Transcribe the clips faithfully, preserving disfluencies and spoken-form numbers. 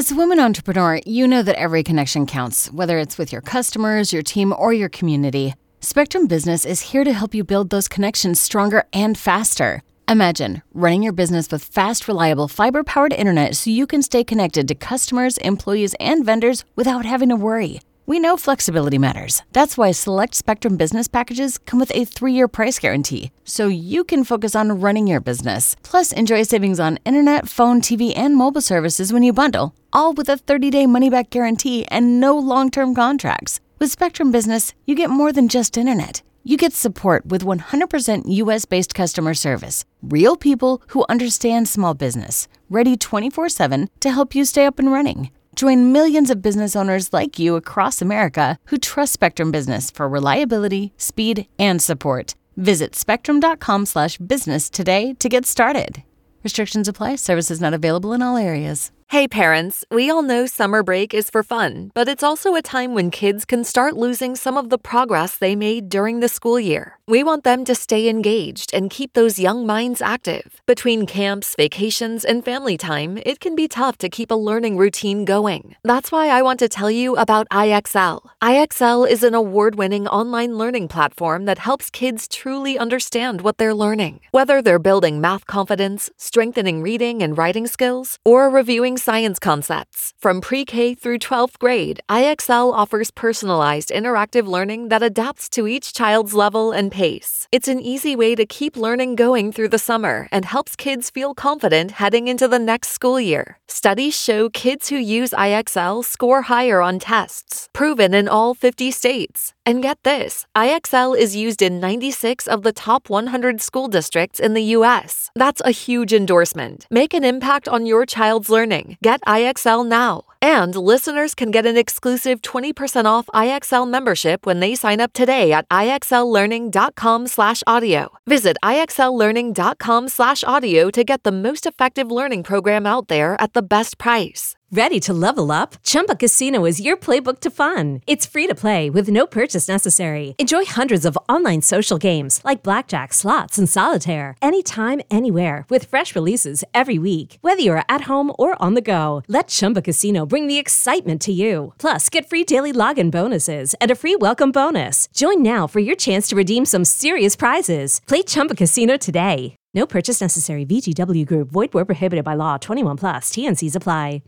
As a woman entrepreneur, you know that every connection counts, whether it's with your customers, your team, or your community. Spectrum Business is here to help you build those connections stronger and faster. Imagine running your business with fast, reliable, fiber-powered internet so you can stay connected to customers, employees, and vendors without having to worry. We know flexibility matters. That's why select Spectrum Business packages come with a three-year price guarantee, so you can focus on running your business. Plus, enjoy savings on internet, phone, T V, and mobile services when you bundle, all with a thirty-day money-back guarantee and no long-term contracts. With Spectrum Business, you get more than just internet. You get support with one hundred percent U S-based customer service, real people who understand small business, ready twenty-four seven to help you stay up and running. Join millions of business owners like you across America who trust Spectrum Business for reliability, speed, and support. Visit spectrum.com slash business today to get started. Restrictions apply. Services not available in all areas. Hey parents, we all know summer break is for fun, but it's also a time when kids can start losing some of the progress they made during the school year. We want them to stay engaged and keep those young minds active. Between camps, vacations, and family time, it can be tough to keep a learning routine going. That's why I want to tell you about I X L. I X L is an award-winning online learning platform that helps kids truly understand what they're learning. Whether they're building math confidence, strengthening reading and writing skills, or reviewing science concepts. From pre-K through twelfth grade, I X L offers personalized interactive learning that adapts to each child's level and pace. It's an easy way to keep learning going through the summer and helps kids feel confident heading into the next school year. Studies show kids who use I X L score higher on tests, proven in all fifty states. And get this, I X L is used in ninety-six of the top one hundred school districts in the U S. That's a huge endorsement. Make an impact on your child's learning. Get I X L now. And listeners can get an exclusive twenty percent off I X L membership when they sign up today at ixllearning.com slash audio. Visit ixllearning.com slash audio to get the most effective learning program out there at the best price. Ready to level up? Chumba Casino is your playbook to fun. It's free to play with no purchase necessary. Enjoy hundreds of online social games like blackjack, slots, and solitaire anytime, anywhere with fresh releases every week. Whether you're at home or on the go, let Chumba Casino bring the excitement to you. Plus, get free daily login bonuses and a free welcome bonus. Join now for your chance to redeem some serious prizes. Play Chumba Casino today. No purchase necessary. V G W Group. Void where prohibited by law. twenty-one plus. T N Cs apply.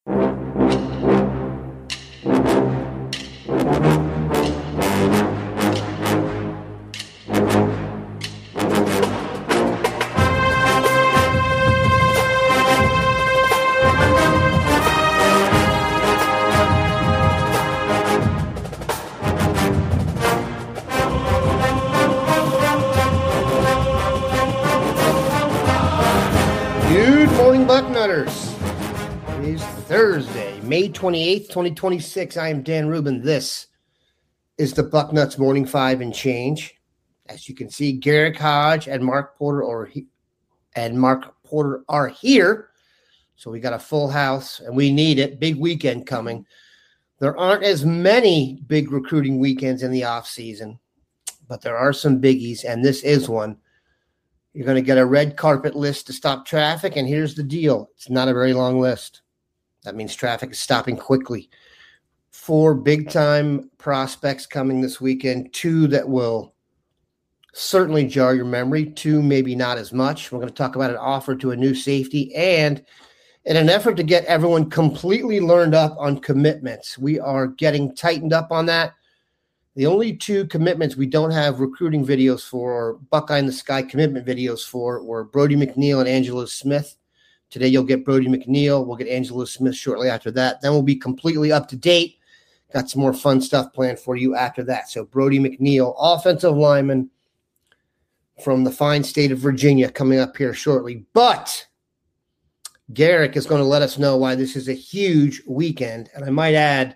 Good morning, Bucknutters. It is Thursday, May twenty-eighth, twenty twenty-six. I am Dan Rubin. This is the Bucknuts Morning Five and Change. As you can see, Garrick Hodge and Mark Porter are he- and Mark Porter are here. So we got a full house, and we need it. Big weekend coming. There aren't as many big recruiting weekends in the off season, but there are some biggies, and this is one. You're going to get a red carpet list to stop traffic, and here's the deal. It's not a very long list. That means traffic is stopping quickly. Four big-time prospects coming this weekend, two that will certainly jar your memory, two maybe not as much. We're going to talk about an offer to a new safety, and in an effort to get everyone completely learned up on commitments, we are getting tightened up on that. The only two commitments we don't have recruiting videos for, or Buckeye in the Sky commitment videos for, were Brody McNeil and Angelo Smith. Today you'll get Brody McNeil. We'll get Angelo Smith shortly after that. Then we'll be completely up to date. Got some more fun stuff planned for you after that. So Brody McNeil, offensive lineman from the fine state of Virginia, coming up here shortly. But Garrick is going to let us know why this is a huge weekend. And I might add,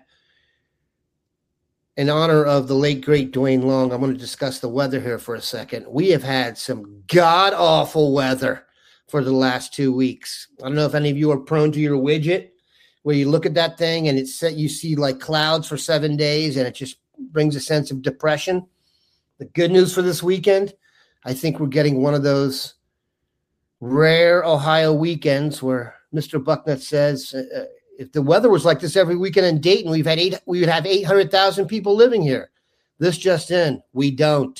in honor of the late, great Dwayne Long, I'm going to discuss the weather here for a second. We have had some god-awful weather for the last two weeks. I don't know if any of you are prone to your widget, where you look at that thing and it's set, you see like clouds for seven days, and it just brings a sense of depression. The good news for this weekend, I think we're getting one of those rare Ohio weekends where Mister Bucknut says, uh, If the weather was like this every weekend in Dayton, we've had eight, we would have eight hundred thousand people living here. This just in, we don't.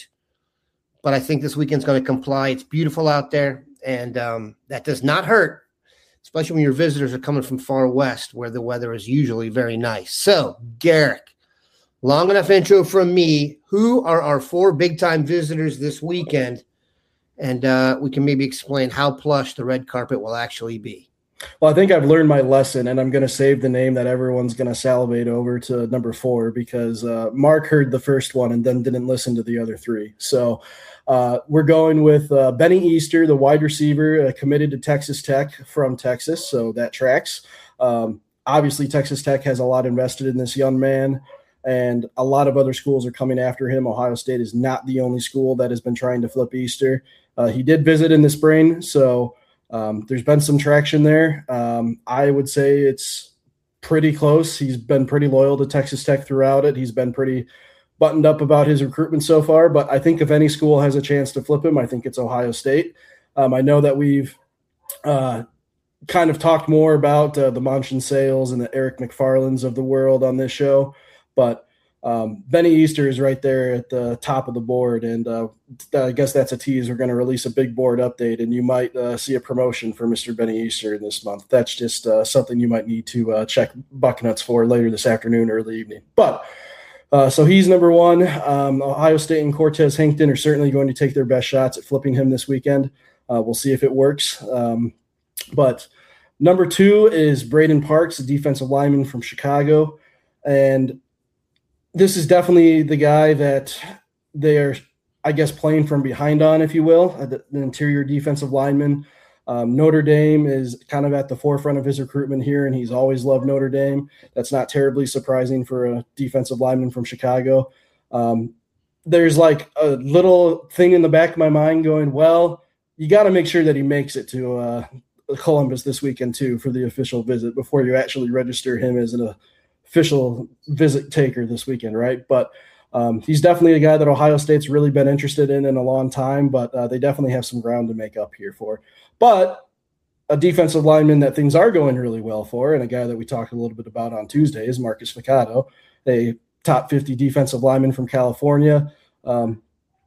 But I think this weekend's going to comply. It's beautiful out there, and um, that does not hurt, especially when your visitors are coming from far west where the weather is usually very nice. So, Garrick, long enough intro from me. Who are our four big-time visitors this weekend? And uh, we can maybe explain how plush the red carpet will actually be. Well, I think I've learned my lesson, and I'm going to save the name that everyone's going to salivate over to number four because uh, Mark heard the first one and then didn't listen to the other three. So uh, we're going with uh, Benny Easter, the wide receiver, uh, committed to Texas Tech from Texas, so that tracks. Um, obviously, Texas Tech has a lot invested in this young man, and a lot of other schools are coming after him. Ohio State is not the only school that has been trying to flip Easter. Uh, he did visit in the spring, so Um, there's been some traction there. Um, I would say it's pretty close. He's been pretty loyal to Texas Tech throughout it. He's been pretty buttoned up about his recruitment so far, but I think if any school has a chance to flip him, I think it's Ohio State. Um, I know that we've uh, kind of talked more about uh, the Monchen Sales and the Eric McFarlands of the world on this show, but Um, Benny Easter is right there at the top of the board, and uh, I guess that's a tease. We're going to release a big board update, and you might uh, see a promotion for Mister Benny Easter in this month. That's just uh, something you might need to uh, check Bucknuts for later this afternoon or early evening. But uh, so he's number one. Um, Ohio State and Cortez Hankton are certainly going to take their best shots at flipping him this weekend. Uh, we'll see if it works. Um, but number two is Braden Parks, a defensive lineman from Chicago, and this is definitely the guy that they are, I guess, playing from behind on, if you will, the, the interior defensive lineman. Um, Notre Dame is kind of at the forefront of his recruitment here, and he's always loved Notre Dame. That's not terribly surprising for a defensive lineman from Chicago. Um, there's like a little thing in the back of my mind going, well, you got to make sure that he makes it to uh, Columbus this weekend too for the official visit before you actually register him as an official visit taker this weekend, right? But um, he's definitely a guy that Ohio State's really been interested in in a long time, but uh, they definitely have some ground to make up here for. But a defensive lineman that things are going really well for, and a guy that we talked a little bit about on Tuesday is Marcus Ficcato, a top fifty defensive lineman from California, um,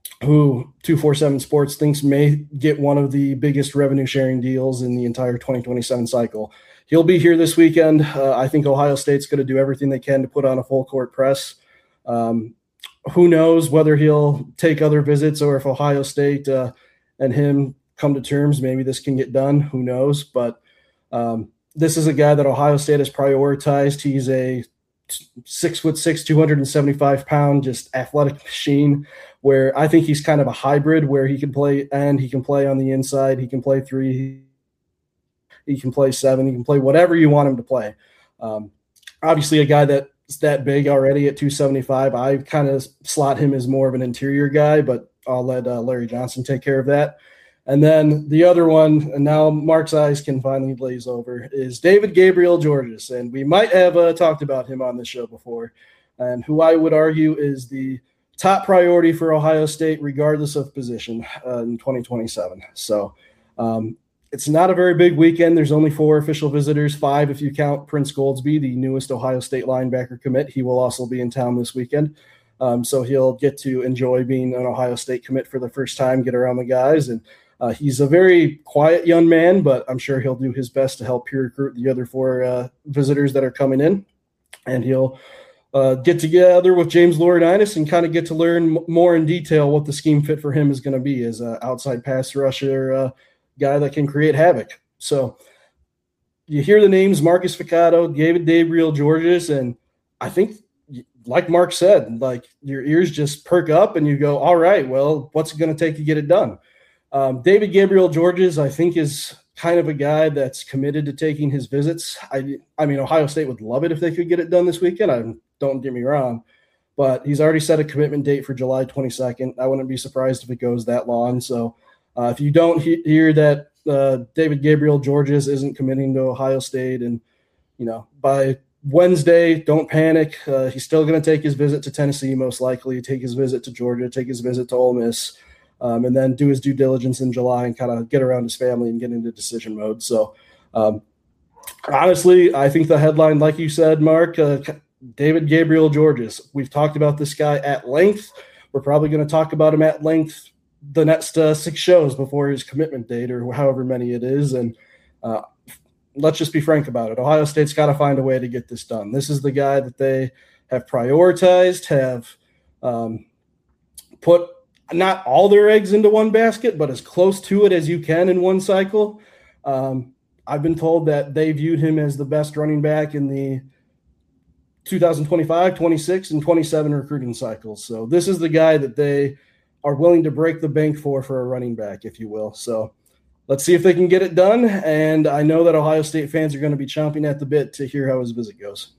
who two forty-seven Sports thinks may get one of the biggest revenue-sharing deals in the entire twenty twenty-seven cycle. He'll be here this weekend. Uh, I think Ohio State's going to do everything they can to put on a full-court press. Um, who knows whether he'll take other visits or if Ohio State uh, and him come to terms, maybe this can get done. Who knows? But um, this is a guy that Ohio State has prioritized. He's a six foot six, two hundred seventy-five pound, just athletic machine where I think he's kind of a hybrid where he can play and he can play on the inside. He can play three. He can play seven. He can play whatever you want him to play. Um, obviously, a guy that's that big already at two seventy-five, I kind of slot him as more of an interior guy, but I'll let uh, Larry Johnson take care of that. And then the other one, and now Mark's eyes can finally glaze over, is David Gabriel Georges. And we might have uh, talked about him on this show before, and who I would argue is the top priority for Ohio State, regardless of position, uh, in twenty twenty-seven. So um, it's not a very big weekend. There's only four official visitors, five if you count Prince Goldsby, the newest Ohio State linebacker commit. He will also be in town this weekend. Um, so he'll get to enjoy being an Ohio State commit for the first time, get around the guys. And uh, he's a very quiet young man, but I'm sure he'll do his best to help peer recruit the other four uh, visitors that are coming in. And he'll uh, get together with James Laurinaitis and kind of get to learn m- more in detail what the scheme fit for him is going to be as an outside pass rusher uh, guy that can create havoc. So you hear the names Marcus Ficcato, David Gabriel Georges, and I think, like Mark said, like your ears just perk up and you go, all right, well, what's it going to take to get it done? Um, David Gabriel Georges, I think, is kind of a guy that's committed to taking his visits. I, I mean, Ohio State would love it if they could get it done this weekend. I don't get me wrong, but he's already set a commitment date for July twenty-second. I wouldn't be surprised if it goes that long. So uh, if you don't he- hear that uh, David Gabriel Georges isn't committing to Ohio State, and you know, by Wednesday, don't panic. Uh, he's still going to take his visit to Tennessee, most likely, take his visit to Georgia, take his visit to Ole Miss, um, and then do his due diligence in July and kind of get around his family and get into decision mode. So um, Honestly, I think the headline, like you said, Mark, uh, David Gabriel Georges. We've talked about this guy at length. We're probably going to talk about him at length the next uh, six shows before his commitment date or however many it is. And uh, let's just be frank about it. Ohio State's got to find a way to get this done. This is the guy that they have prioritized, have um, put not all their eggs into one basket, but as close to it as you can in one cycle. Um, I've been told that they viewed him as the best running back in the two thousand twenty-five, twenty-six, and twenty-seven recruiting cycles. So this is the guy that they are willing to break the bank for, for a running back, if you will. So let's see if they can get it done. And I know that Ohio State fans are going to be chomping at the bit to hear how his visit goes.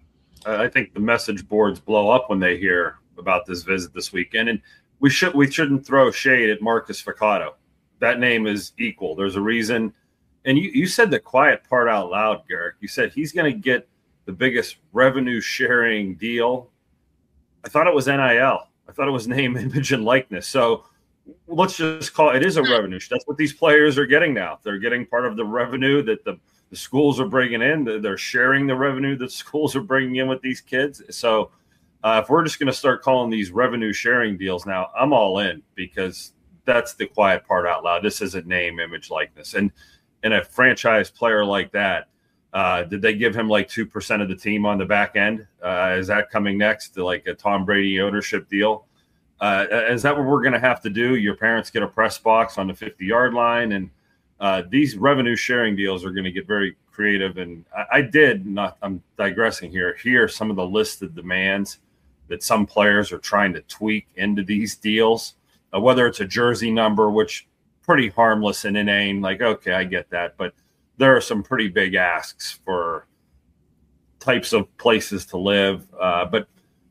I think the message boards blow up when they hear about this visit this weekend. And we should, we shouldn't throw shade at Marcus Ficato. That name is equal. There's a reason. And you, you said the quiet part out loud, Garrick. You said he's going to get the biggest revenue sharing deal. I thought it was N I L. I thought it was name, image, and likeness. So let's just call it, it is a revenue. That's what these players are getting now. They're getting part of the revenue that the, the schools are bringing in. They're sharing the revenue that schools are bringing in with these kids. So uh, if we're just going to start calling these revenue sharing deals now, I'm all in, because that's the quiet part out loud. This isn't name, image, likeness. And and a franchise player like that, uh, did they give him like two percent of the team on the back end? Uh, is that coming next to like a Tom Brady ownership deal? Uh, is that what we're going to have to do? Your parents get a press box on the fifty-yard line, and uh, these revenue sharing deals are going to get very creative. And I, I did not, I'm digressing here, hear some of the listed demands that some players are trying to tweak into these deals, uh, whether it's a jersey number, which pretty harmless and inane, like, okay, I get that. But there are some pretty big asks for types of places to live. Uh, but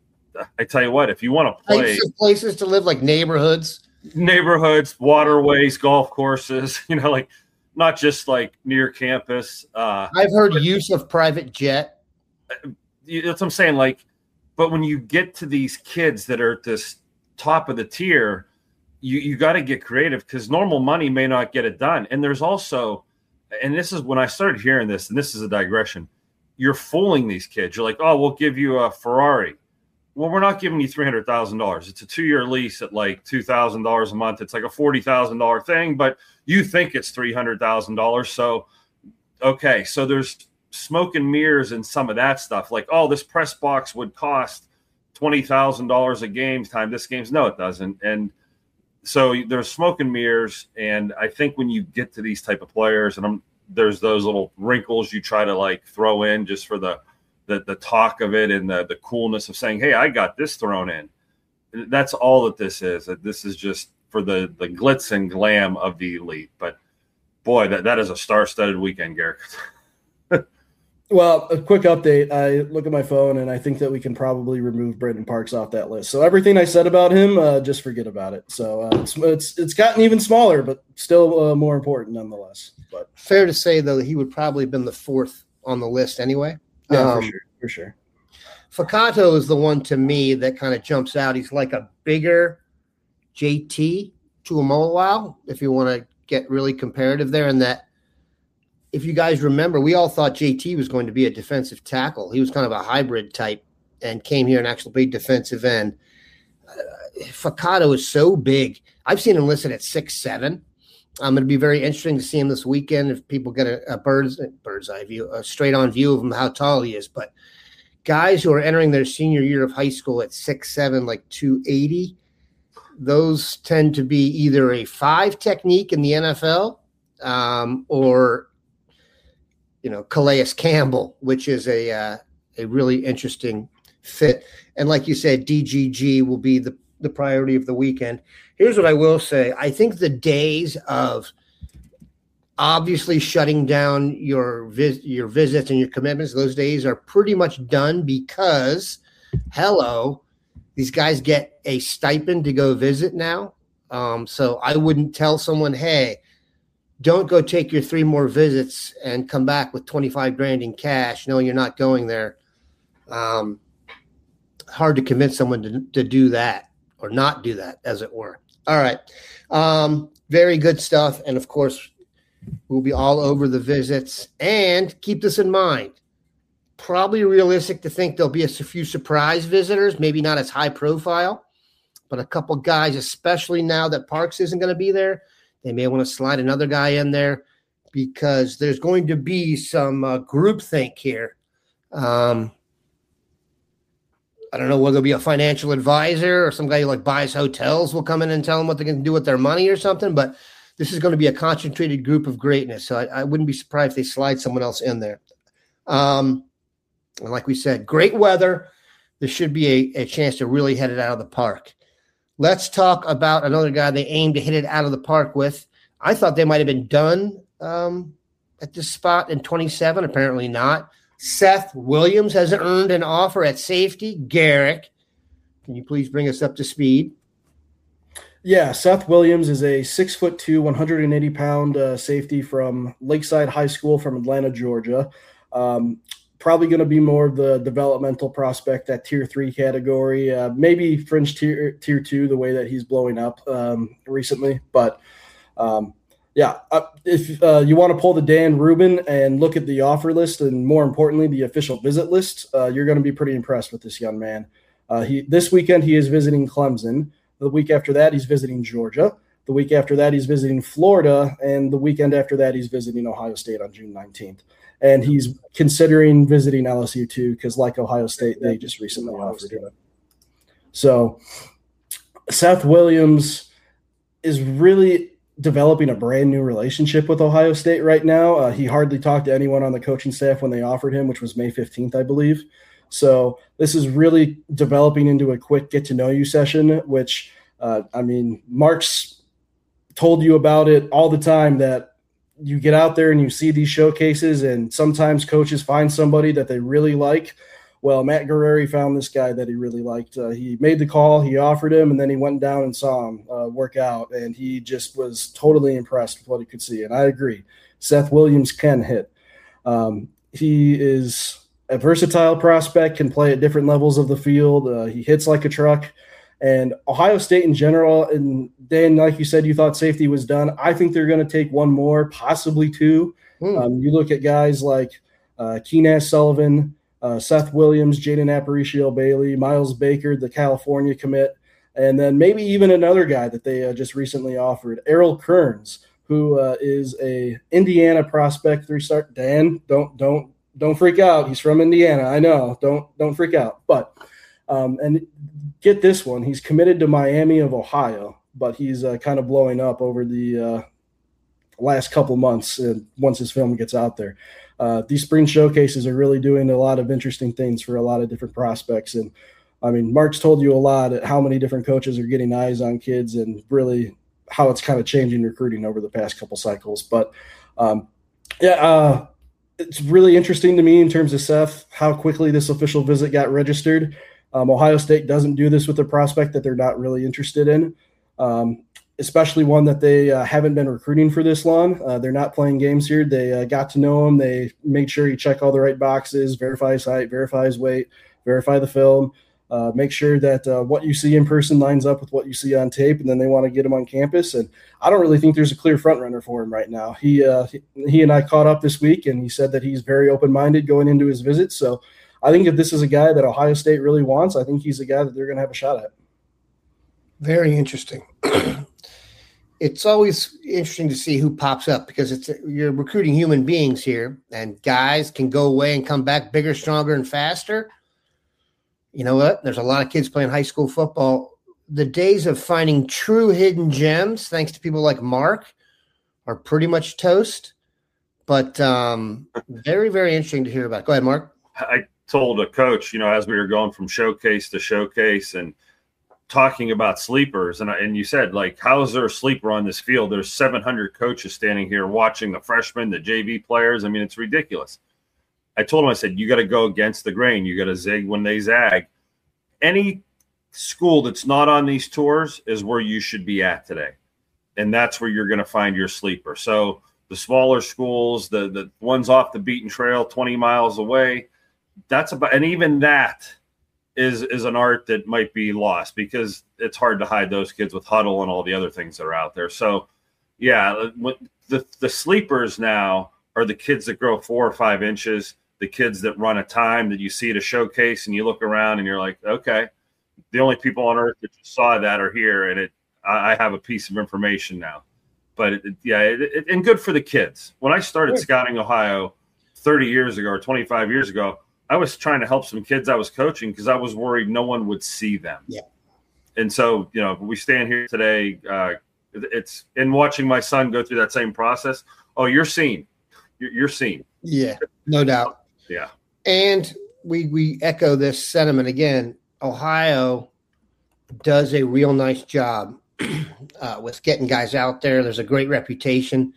I tell you what, if you want to play types of places to live, like neighborhoods, neighborhoods, waterways, golf courses, you know, like not just like near campus. Uh, I've heard but, use of private jet. That's what I'm saying. Like, but when you get to these kids that are at this top of the tier, you, you got to get creative, because normal money may not get it done. And there's also, and this is when I started hearing this, and this is a digression, you're fooling these kids. You're like, oh, we'll give you a Ferrari. Well, we're not giving you three hundred thousand dollars. It's a two-year lease at like two thousand dollars a month. It's like a forty thousand dollars thing, but you think it's three hundred thousand dollars. So, okay, so there's smoke and mirrors and some of that stuff. Like, oh, this press box would cost twenty thousand dollars a game time. This game's, no, it doesn't. And so there's smoke and mirrors. And I think when you get to these type of players, and I'm, there's those little wrinkles you try to like throw in just for the the, the talk of it and the, the coolness of saying, hey, I got this thrown in. That's all that this is. That this is just for the, the glitz and glam of the elite. But boy, that, that is a star-studded weekend, Garrick. Well, a quick update. I look at my phone, and I think that we can probably remove Brandon Parks off that list. So everything I said about him, uh, just forget about it. So uh, it's, it's it's gotten even smaller, but still uh, more important nonetheless. But fair to say, though, that he would probably have been the fourth on the list anyway. Yeah, um, for sure, for sure. Ficato is the one to me that kind of jumps out. He's like a bigger J T Tuimoloau, if you want to get really comparative there, and that, if you guys remember, we all thought J T was going to be a defensive tackle. He was kind of a hybrid type and came here and actually played defensive end. Uh, Ficato is so big. I've seen him listed at six seven. I'm going to be very interesting to see him this weekend if people get a, a bird's, bird's eye view, a straight-on view of him, how tall he is. But guys who are entering their senior year of high school at six seven, like two eighty, those tend to be either a five technique in the N F L um, or – you know, Calais Campbell, which is a uh, a really interesting fit. And like you said, D G G will be the, the priority of the weekend. Here's what I will say. I think the days of obviously shutting down your vis- your visits and your commitments, those days are pretty much done, because, hello, these guys get a stipend to go visit now. Um, so I wouldn't tell someone, hey, don't go take your three more visits and come back with twenty-five grand in cash, knowing you're not going there. Um, hard to convince someone to, to do that or not do that, as it were. All right. Um, very good stuff. And of course, We'll be all over the visits. And keep this in mind. Probably realistic to think there'll be a few surprise visitors, maybe not as high profile, but a couple guys, especially now that Parks isn't going to be there, they may want to slide another guy in there because there's going to be some uh, groupthink here. Um, I don't know whether there'll be a financial advisor or some guy who like buys hotels will come in and tell them what they're going to do with their money or something, but this is going to be a concentrated group of greatness. So I, I wouldn't be surprised if they slide someone else in there. Um, and like we said, great weather. There should be a, a chance to really hit it out of the park. Let's talk about another guy they aim to hit it out of the park with. I thought they might have been done um, at this spot in twenty-seven. Apparently not. Seth Williams has earned an offer at safety. Garrick, can you please bring us up to speed? Yeah, Seth Williams is a six foot two, one hundred eighty pound uh, safety from Lakeside High School from Atlanta, Georgia. Um, probably going to be more of the developmental prospect, that tier three category, uh, maybe fringe tier tier two, the way that he's blowing up um, recently. But um, yeah, uh, if uh, you want to pull the Dan Rubin and look at the offer list, and more importantly, the official visit list, uh, you're going to be pretty impressed with this young man. Uh, he this weekend he is visiting Clemson. The week after that, he's visiting Georgia. The week after that, he's visiting Florida. And the weekend after that, he's visiting Ohio State on June nineteenth. And he's considering visiting L S U too, because like Ohio State, they just recently offered him. So Seth Williams is really developing a brand new relationship with Ohio State right now. Uh, he hardly talked to anyone on the coaching staff when they offered him, which was May fifteenth, I believe. So this is really developing into a quick get-to-know-you session, which, uh, I mean, Mark's told you about it all the time, that you get out there and you see these showcases, and sometimes coaches find somebody that they really like. Well, Matt Guerreri found this guy that he really liked. Uh, he made the call, he offered him, and then he went down and saw him uh, work out, and he just was totally impressed with what he could see. And I agree. Seth Williams can hit. Um, he is – a versatile prospect, can play at different levels of the field. Uh, he hits like a truck. And Ohio State in general, and Dan, like you said, you thought safety was done. I think they're going to take one more, possibly two. Mm. Um, you look at guys like uh, Keenan Sullivan, uh, Seth Williams, Jaden Aparicio-Bailey, Miles Baker, the California commit, and then maybe even another guy that they uh, just recently offered, Errol Kearns, who uh, is a Indiana prospect, three-star. Dan, don't don't. Don't freak out. He's from Indiana. I know. Don't don't freak out. But um, and get this one. He's committed to Miami of Ohio, but he's uh, kind of blowing up over the uh, last couple months uh, once his film gets out there. Uh, these spring showcases are really doing a lot of interesting things for a lot of different prospects. And, I mean, Mark's told you a lot at how many different coaches are getting eyes on kids and really how it's kind of changing recruiting over the past couple cycles. But, um, yeah, uh, it's really interesting to me in terms of Seth, how quickly this official visit got registered. Um, Ohio State doesn't do this with a prospect that they're not really interested in, um, especially one that they uh, haven't been recruiting for this long. Uh, they're not playing games here. They uh, got to know him. They made sure he checked all the right boxes, verify his height, verify his weight, verify the film, uh, make sure that uh, what you see in person lines up with what you see on tape, and then they want to get him on campus. And I don't really think there's a clear front runner for him right now. He, uh, he, he and I caught up this week, and he said that he's very open-minded going into his visit. So I think if this is a guy that Ohio State really wants, I think he's a guy that they're going to have a shot at. Very interesting. It's always interesting to see who pops up because it's you're recruiting human beings here, and guys can go away and come back bigger, stronger, and faster. You know what? There's a lot of kids playing high school football. The days of finding true hidden gems, thanks to people like Mark, are pretty much toast. But um, very, very interesting to hear about. Go ahead, Mark. I told a coach, you know, as we were going from showcase to showcase and talking about sleepers, and I, and you said, like, how is there a sleeper on this field? There's seven hundred coaches standing here watching the freshmen, the J V players. I mean, it's ridiculous. I told him, I said, you got to go against the grain. You got to zig when they zag. Any school that's not on these tours is where you should be at today. And that's where you're going to find your sleeper. So the smaller schools, the, the ones off the beaten trail, twenty miles away, that's about, and even that is, is an art that might be lost because it's hard to hide those kids with huddle and all the other things that are out there. So yeah, the the sleepers now are the kids that grow four or five inches, the kids that run a time that you see at a showcase and you look around and you're like, okay, the only people on earth that saw that are here, and it I, I have a piece of information now. But it, yeah, it, it, and good for the kids. When I started Sure. scouting Ohio thirty years ago or twenty-five years ago, I was trying to help some kids I was coaching because I was worried no one would see them. Yeah. And so, you know, we stand here today. Uh, it's in watching my son go through that same process. Oh, you're seen. You're, you're seen. Yeah, no doubt. Yeah. And we we echo this sentiment again. Ohio does a real nice job uh, with getting guys out there. There's a great reputation.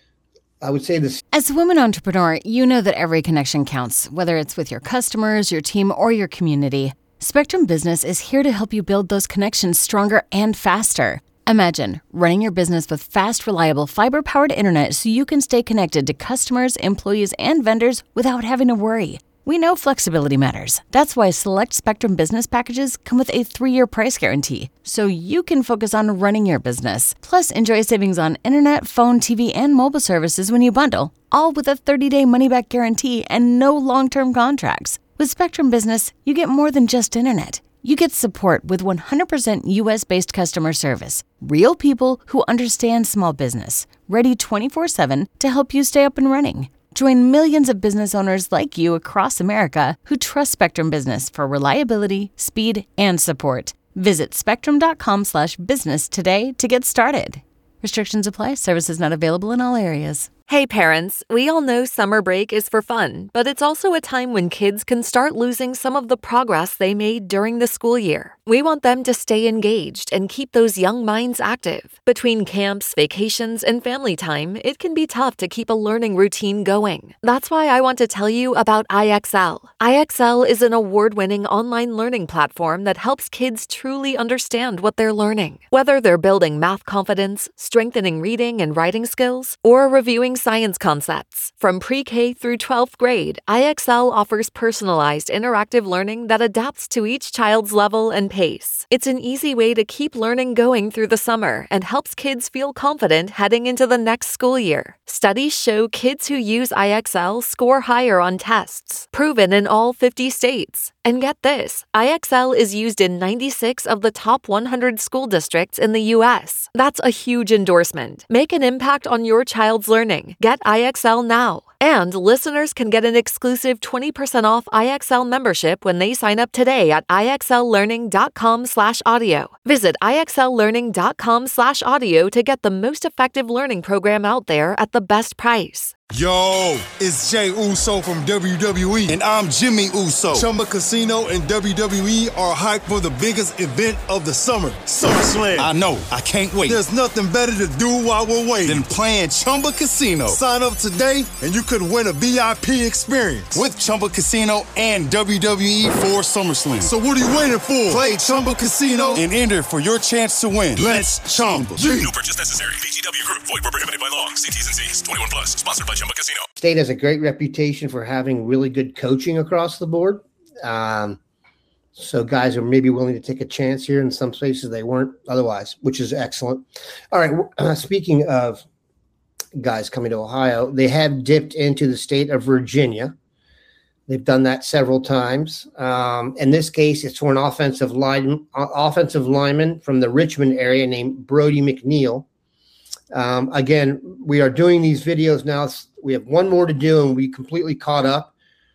I would say this. As a woman entrepreneur, you know that every connection counts, whether it's with your customers, your team, or your community. Spectrum Business is here to help you build those connections stronger and faster. Imagine running your business with fast, reliable, fiber-powered internet so you can stay connected to customers, employees, and vendors without having to worry. We know flexibility matters. That's why select Spectrum Business packages come with a three-year price guarantee, so you can focus on running your business. Plus, enjoy savings on internet, phone, T V, and mobile services when you bundle, all with a thirty-day money-back guarantee and no long-term contracts. With Spectrum Business, you get more than just internet. You get support with one hundred percent U S-based customer service. Real people who understand small business, ready twenty-four seven to help you stay up and running. Join millions of business owners like you across America who trust Spectrum Business for reliability, speed, and support. Visit spectrum.com slash business today to get started. Restrictions apply. Services not available in all areas. Hey parents, we all know summer break is for fun, but it's also a time when kids can start losing some of the progress they made during the school year. We want them to stay engaged and keep those young minds active. Between camps, vacations, and family time, it can be tough to keep a learning routine going. That's why I want to tell you about I X L. I X L is an award-winning online learning platform that helps kids truly understand what they're learning. Whether they're building math confidence, strengthening reading and writing skills, or reviewing science concepts. From pre-K through twelfth grade, I X L offers personalized interactive learning that adapts to each child's level and pace. It's an easy way to keep learning going through the summer and helps kids feel confident heading into the next school year. Studies show kids who use I X L score higher on tests, proven in all fifty states. And get this, I X L is used in ninety-six of the top one hundred school districts in the U S. That's a huge endorsement. Make an impact on your child's learning. Get I X L now. And listeners can get an exclusive twenty percent off I X L membership when they sign up today at ixllearning.com slash audio. Visit ixllearning.com slash audio to get the most effective learning program out there at the best price. Yo, it's Jay Uso from W W E, and I'm Jimmy Uso. Chumba Casino and W W E are hyped for the biggest event of the summer, SummerSlam. I know, I can't wait. There's nothing better to do while we're waiting than playing Chumba Casino. Sign up today, and you could win a V I P experience with Chumba Casino and W W E for SummerSlam. So what are you waiting for? Play Chumba Casino and enter for your chance to win. Let's Chumba. No purchase necessary. V G W Group. Void where prohibited by law. See T's and C's. twenty-one plus. Sponsored by Chumba Casino. State has a great reputation for having really good coaching across the board. Um, so guys are maybe willing to take a chance here. In some places they weren't otherwise, which is excellent. All right. Uh, speaking of guys coming to Ohio, they have dipped into the state of Virginia. They've done that several times. Um, in this case, it's for an offensive line, uh, offensive lineman from the Richmond area named Brody McNeil. Um, again, we are doing these videos now. We have one more to do, and we completely caught up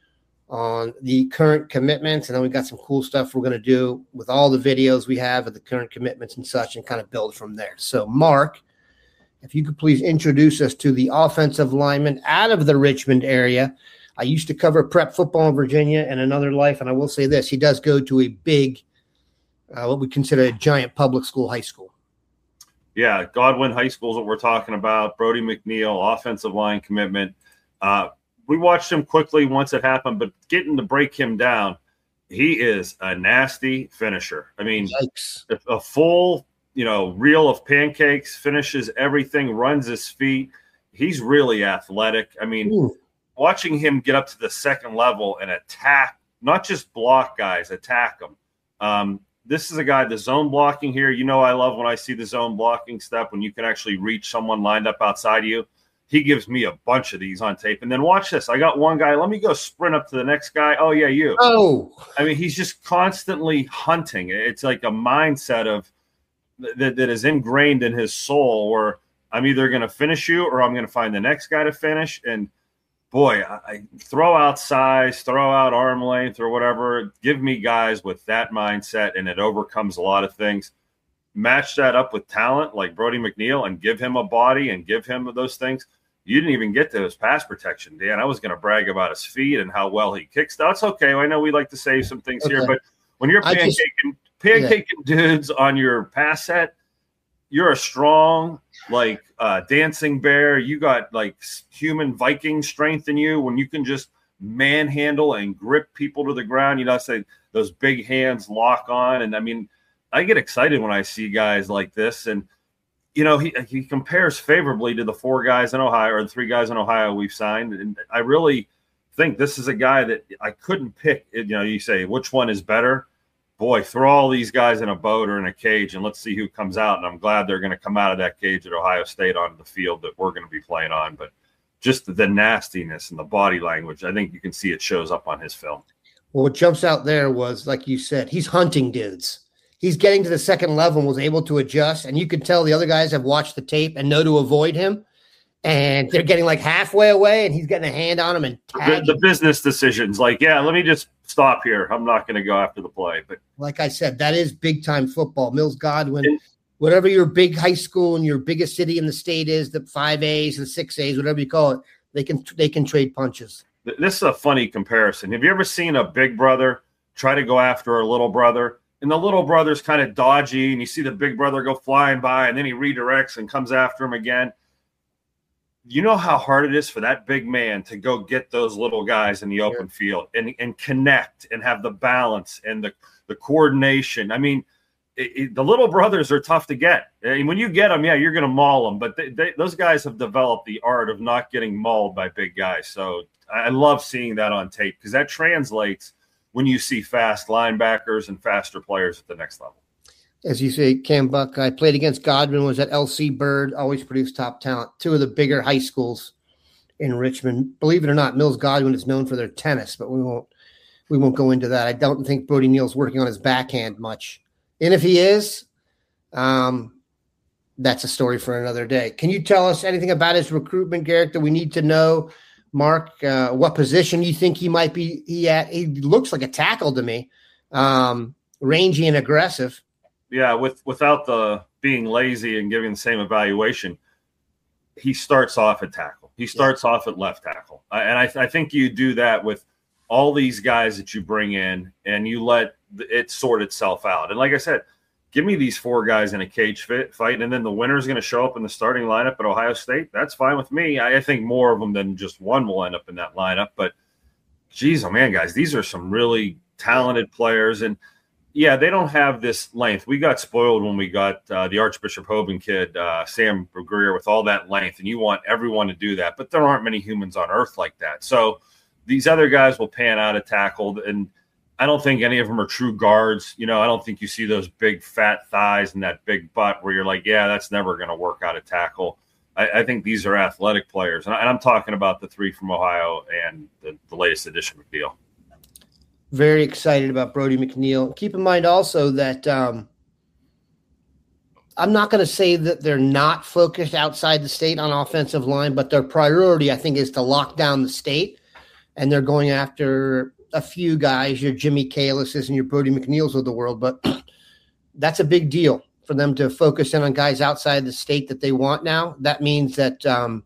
on the current commitments. And then we got some cool stuff we're going to do with all the videos we have of the current commitments and such, and kind of build from there. So, Mark, if you could please introduce us to the offensive lineman out of the Richmond area. I used to cover prep football in Virginia in another life, and I will say this: he does go to a big, uh, what we consider a giant public school high school. Yeah, Godwin High School is what we're talking about. Brody McNeil, offensive line commitment. Uh, we watched him quickly once it happened, but getting to break him down, he is a nasty finisher. I mean, Yikes. a full, you know, reel of pancakes, finishes everything, runs his feet. He's really athletic. I mean, Ooh. watching him get up to the second level and attack, not just block guys, attack them. Um, This is a guy, the zone blocking here. You know, I love when I see the zone blocking step when you can actually reach someone lined up outside of you. he gives me a bunch of these on tape. And then watch this. I got one guy. Let me go sprint up to the next guy. Oh, yeah, you. Oh. I mean, he's just constantly hunting. It's like a mindset of that, that is ingrained in his soul where I'm either going to finish you or I'm going to find the next guy to finish. And, boy, I, I throw out size, throw out arm length or whatever. Give me guys with that mindset, and it overcomes a lot of things. Match that up with talent like Brody McNeil and give him a body and give him those things. You didn't even get to his pass protection, Dan. I was going to brag about his feet and how well he kicks. That's okay. I know we like to say some things okay. here, but when you're pancaking, just, pancaking yeah. dudes on your pass set, you're a strong, like uh, dancing bear. You got like human Viking strength in you when you can just manhandle and grip people to the ground. You know, say those big hands lock on. And I mean, I get excited when I see guys like this. And, you know, he he compares favorably to the four guys in Ohio or the three guys in Ohio we've signed. And I really think this is a guy that I couldn't pick. You know, you say, which one is better? Boy, throw all these guys in a boat or in a cage and let's see who comes out. And I'm glad they're going to come out of that cage at Ohio State onto the field that we're going to be playing on. But just the nastiness and the body language, I think you can see it shows up on his film. Well, what jumps out there was, like you said, he's hunting dudes. He's getting to the second level and was able to adjust. And you could tell the other guys have watched the tape and know to avoid him. And they're getting like halfway away and he's getting a hand on him and the, the business decisions. Like, yeah, let me just stop here. I'm not going to go after the play. But like I said, that is big time football. Mills Godwin, and, whatever your big high school and your biggest city in the state is, the five A's, the six A's, whatever you call it, they can, they can trade punches. This is a funny comparison. Have you ever seen a big brother try to go after a little brother? And the little brother's kind of dodgy, and you see the big brother go flying by, and then he redirects and comes after him again. You know how hard it is for that big man to go get those little guys in the open yeah. field and, and connect and have the balance and the, the coordination. I mean, it, it, the little brothers are tough to get. I mean, when you get them, yeah, you're going to maul them. But they, they, those guys have developed the art of not getting mauled by big guys. So I love seeing that on tape because that translates when you see fast linebackers and faster players at the next level. As you say, Cam Buck, I played against Godwin, was at L C Bird, always produced top talent. Two of the bigger high schools in Richmond. Believe it or not, Mills Godwin is known for their tennis, but we won't we won't go into that. I don't think Brody Neal's working on his backhand much. And if he is, um, that's a story for another day. Can you tell us anything about his recruitment, Garrick, that we need to know? Mark, uh, what position you think he might be he at? He looks like a tackle to me, um, rangy and aggressive. Yeah, with without the being lazy and giving the same evaluation, he starts off at tackle. He starts yeah. off at left tackle. Uh, and I, I think you do that with all these guys that you bring in and you let it sort itself out. And like I said, give me these four guys in a cage fit fight, and then the winner's going to show up in the starting lineup at Ohio State. That's fine with me. I, I think more of them than just one will end up in that lineup. But, geez, oh, man, guys, these are some really talented players. And, yeah, they don't have this length. We got spoiled when we got uh, the Archbishop Hoban kid, uh, Sam Greer, with all that length, and you want everyone to do that. But there aren't many humans on earth like that. So these other guys will pan out a tackle, and I don't think any of them are true guards. You know, I don't think you see those big fat thighs and that big butt where you're like, yeah, that's never going to work out a tackle. I, I think these are athletic players, and, I, and I'm talking about the three from Ohio and the, the latest edition of McNeil. Very excited about Brody McNeil. Keep in mind also that um, I'm not going to say that they're not focused outside the state on offensive line, but their priority, I think, is to lock down the state. And they're going after a few guys, your Jimmy Kalises and your Brody McNeils of the world. But that's a big deal for them to focus in on guys outside the state that they want now. That means that um,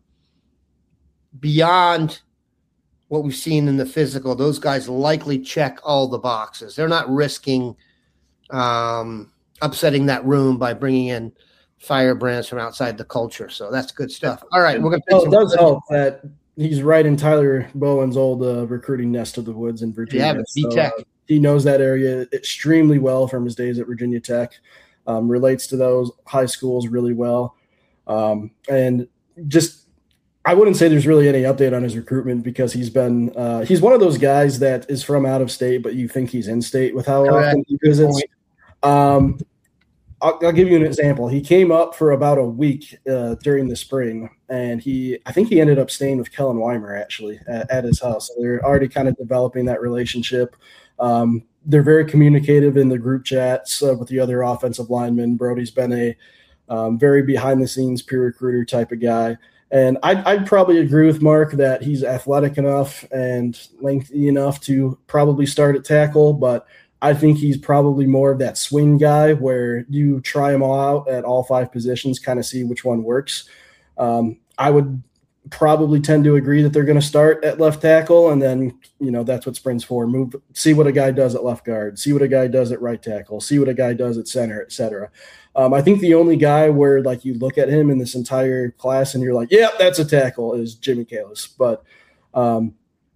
beyond – what we've seen in the physical, those guys likely check all the boxes. They're not risking um, upsetting that room by bringing in firebrands from outside the culture. So that's good stuff. All right. We're going to well, it does help that he's right in Tyler Bowen's old uh, recruiting nest of the woods in Virginia. Yeah, so, uh, he knows that area extremely well from his days at Virginia Tech, um, relates to those high schools really well. Um, and just, I wouldn't say there's really any update on his recruitment because he's been uh, he's one of those guys that is from out of state, but you think he's in state with how often he visits. Um, I'll, I'll give you an example. He came up for about a week uh, during the spring, and he I think he ended up staying with Kellen Weimer actually at, at his house. So they're already kind of developing that relationship. Um, they're very communicative in the group chats uh, with the other offensive linemen. Brody's been a um, very behind-the-scenes peer recruiter type of guy. And I'd, I'd probably agree with Mark that he's athletic enough and lengthy enough to probably start at tackle, but I think he's probably more of that swing guy where you try them all out at all five positions, kind of see which one works. Um, I would probably tend to agree that they're going to start at left tackle, and then, you know, that's what sprints for. Move, see what a guy does at left guard, see what a guy does at right tackle, see what a guy does at center, et cetera. Um, I think the only guy where, like, you look at him in this entire class and you're like, yeah, that's a tackle is Jimmy Kalis. But um,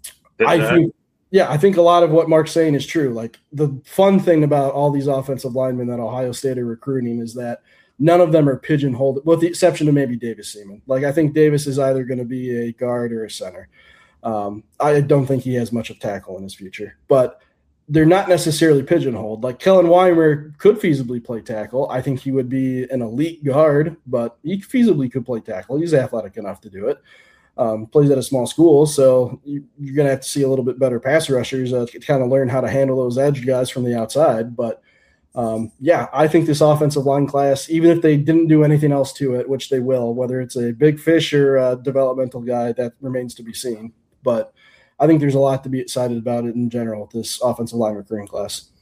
I think – Yeah, I think a lot of what Mark's saying is true. Like, the fun thing about all these offensive linemen that Ohio State are recruiting is that none of them are pigeonholed, with the exception of maybe Davis Seaman. Like, I think Davis is either going to be a guard or a center. Um, I don't think he has much of tackle in his future, but they're not necessarily pigeonholed. Like, Kellen Weimer could feasibly play tackle. I think he would be an elite guard, but he feasibly could play tackle. He's athletic enough to do it. Um, plays at a small school, so you, you're going to have to see a little bit better pass rushers uh, to kind of learn how to handle those edge guys from the outside. But, um, yeah, I think this offensive line class, even if they didn't do anything else to it, which they will, whether it's a big fish or a developmental guy, that remains to be seen. But I think there's a lot to be excited about it in general with this offensive line recruiting class.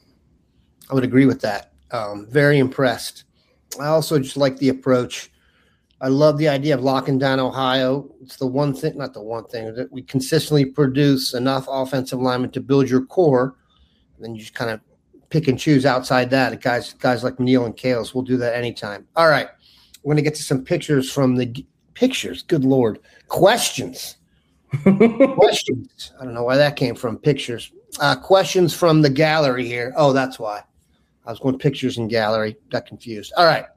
I would agree with that. Um, very impressed. I also just like the approach. I love the idea of locking down Ohio. It's the one thing, not the one thing, that we consistently produce enough offensive linemen to build your core. And then you just kind of pick and choose outside that. Guys guys like Neal and Kalis will do that anytime. All right. We're going to get to some pictures from the – pictures, good Lord. Questions. Questions. I don't know why that came from, pictures. Uh, questions from the gallery here. Oh, that's why. I was going pictures and gallery. Got confused. All right.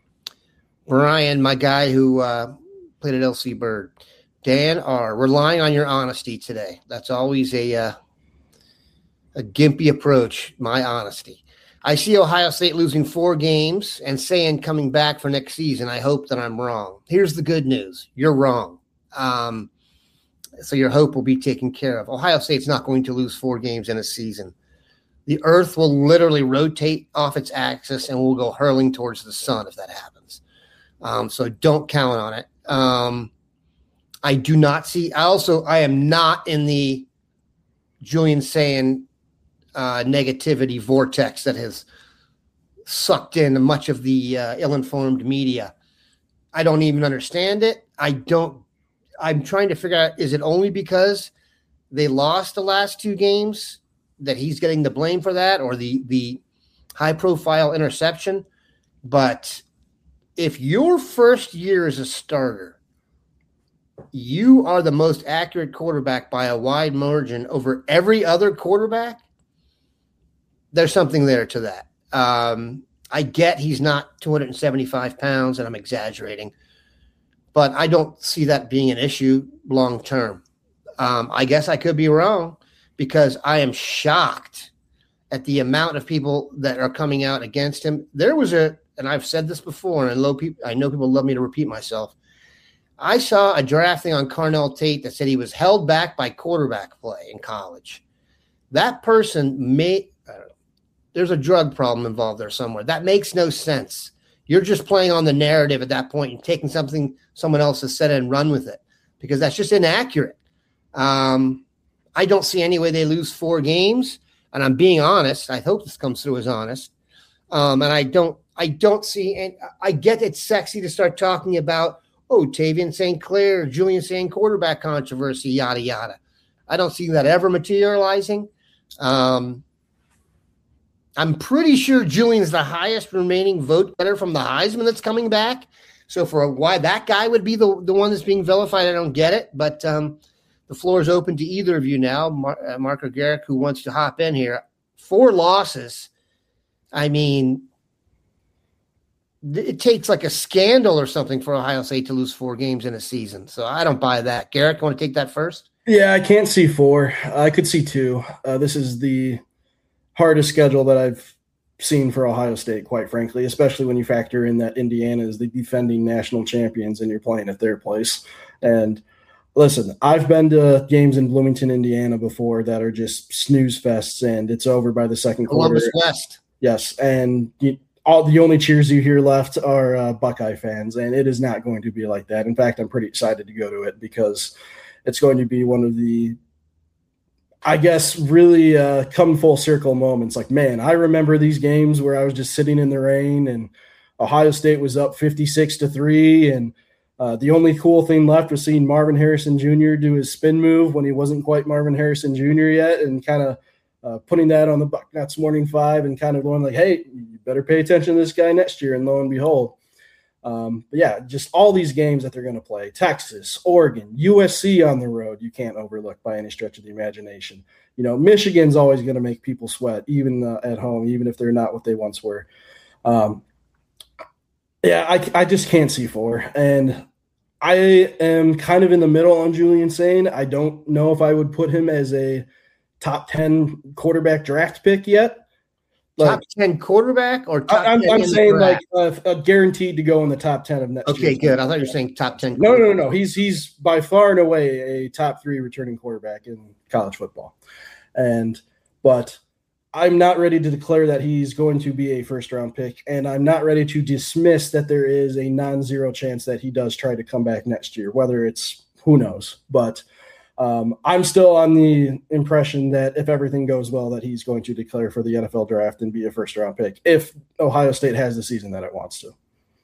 Brian, my guy who uh, played at L C Bird. Dan R., relying on your honesty today. That's always a uh, a gimpy approach, my honesty. I see Ohio State losing four games and saying coming back for next season. I hope that I'm wrong. Here's the good news. You're wrong. Um, so your hope will be taken care of. Ohio State's not going to lose four games in a season. The earth will literally rotate off its axis and will go hurling towards the sun if that happens. Um, so don't count on it. Um, I do not see – I also – I am not in the Julian Sayin uh, negativity vortex that has sucked in much of the uh, ill-informed media. I don't even understand it. I don't – I'm trying to figure out, is it only because they lost the last two games that he's getting the blame for that, or the the high-profile interception? But – if your first year as a starter, you are the most accurate quarterback by a wide margin over every other quarterback, there's something there to that. Um, I get he's not two hundred seventy-five pounds, and I'm exaggerating, but I don't see that being an issue long term. Um, I guess I could be wrong, because I am shocked at the amount of people that are coming out against him. There was a And I've said this before, and I know, people, I know people love me to repeat myself. I saw a drafting on Carnell Tate that said he was held back by quarterback play in college. That person may – there's a drug problem involved there somewhere. That makes no sense. You're just playing on the narrative at that point and taking something someone else has said and run with it, because that's just inaccurate. Um, I don't see any way they lose four games, and I'm being honest. I hope this comes through as honest. Um, and I don't – I don't see, and I get it's sexy to start talking about, oh, Tavian Saint Clair, Julian Sayin quarterback controversy, yada, yada. I don't see that ever materializing. Um, I'm pretty sure Julian's the highest remaining vote getter from the Heisman that's coming back. So for a, why that guy would be the, the one that's being vilified, I don't get it. But um, the floor is open to either of you now, Mar- uh, Mark or Garrick, who wants to hop in here. Four losses. I mean, it takes like a scandal or something for Ohio State to lose four games in a season. So I don't buy that. Garrick, you want to take that first? Yeah, I can't see four. I could see two. Uh, this is the hardest schedule that I've seen for Ohio State, quite frankly, especially when you factor in that Indiana is the defending national champions and you're playing at their place. And listen, I've been to games in Bloomington, Indiana before that are just snooze fests, and it's over by the second quarter. Columbus West. Yes, and you, all the only cheers you hear left are uh, Buckeye fans, and it is not going to be like that. In fact, I'm pretty excited to go to it because it's going to be one of the, I guess, really uh, come full circle moments. Like, man, I remember these games where I was just sitting in the rain and Ohio State was up fifty-six to three, and uh, the only cool thing left was seeing Marvin Harrison Junior do his spin move when he wasn't quite Marvin Harrison Junior yet, and kind of uh, putting that on the Bucknuts Morning Five and kind of going like, hey, you better pay attention to this guy next year. And lo and behold, um, but yeah, just all these games that they're going to play, Texas, Oregon, U S C on the road, you can't overlook by any stretch of the imagination. You know, Michigan's always going to make people sweat, even uh, at home, even if they're not what they once were. Um, yeah, I, I just can't see four. And I am kind of in the middle on Julian Sain. I don't know if I would put him as a top ten quarterback draft pick yet. Like, top ten quarterback or top I'm, ten I'm in saying the like uh, uh, guaranteed to go in the top ten of next Okay, year. good. I thought you were saying top ten. No, no, no, no. He's he's by far and away a top three returning quarterback in college football. And but I'm not ready to declare that he's going to be a first round pick, and I'm not ready to dismiss that there is a non-zero chance that he does try to come back next year, whether it's who knows. But Um, I'm still on the impression that if everything goes well, that he's going to declare for the N F L draft and be a first-round pick if Ohio State has the season that it wants to.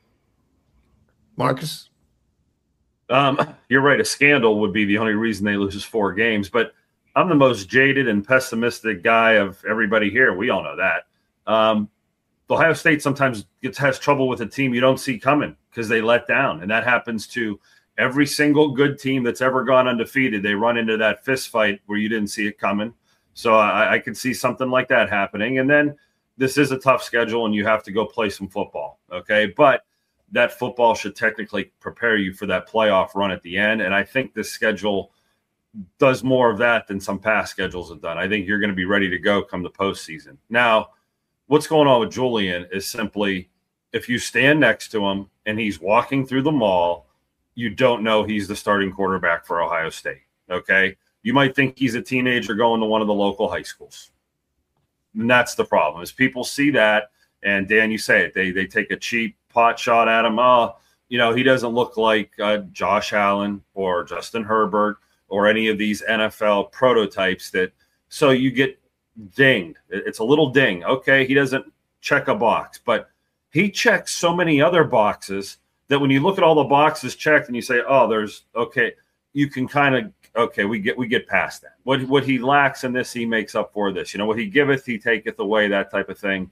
Marcus? Um, you're right. A scandal would be the only reason they lose four games. But I'm the most jaded and pessimistic guy of everybody here. We all know that. Um, Ohio State sometimes gets, has trouble with a team you don't see coming because they let down. And that happens to every single good team that's ever gone undefeated. They run into that fist fight where you didn't see it coming. So I, I could see something like that happening. And then this is a tough schedule and you have to go play some football. Okay. But that football should technically prepare you for that playoff run at the end. And I think this schedule does more of that than some past schedules have done. I think you're going to be ready to go come the postseason. Now, what's going on with Julian is simply if you stand next to him and he's walking through the mall, you don't know he's the starting quarterback for Ohio State, okay? You might think he's a teenager going to one of the local high schools. And that's the problem, is people see that, and Dan, you say it, they they take a cheap pot shot at him. Oh, you know, he doesn't look like uh, Josh Allen or Justin Herbert or any of these N F L prototypes that – so you get dinged. It's a little ding. Okay, he doesn't check a box, but he checks so many other boxes that when you look at all the boxes checked and you say, oh, there's okay, you can kind of, okay, we get we get past that. What what he lacks in this, he makes up for this. You know, what he giveth, he taketh away, that type of thing.